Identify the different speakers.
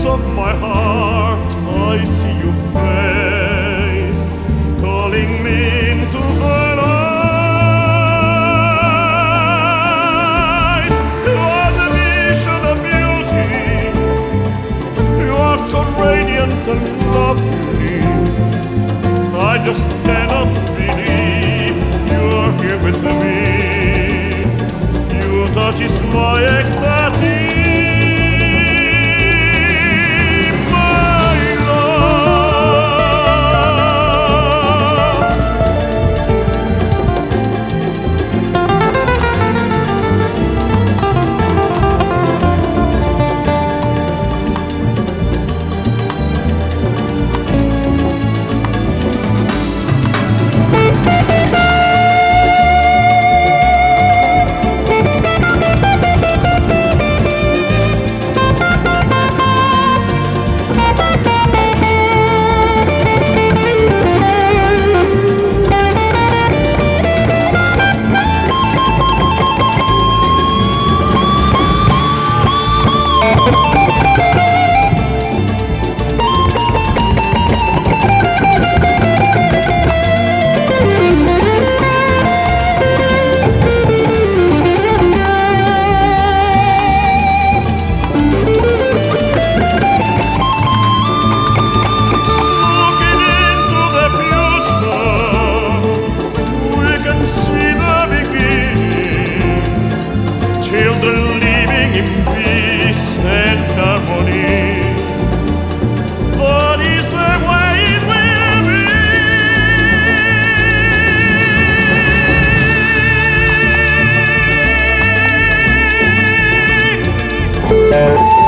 Speaker 1: depths of my heart I see your face, calling me into the night. You are the vision of beauty, you are so radiant and lovely. I just cannot believe you are here with me. Your touch is my ecstasy. Children living in peace and harmony. That is the way it will be.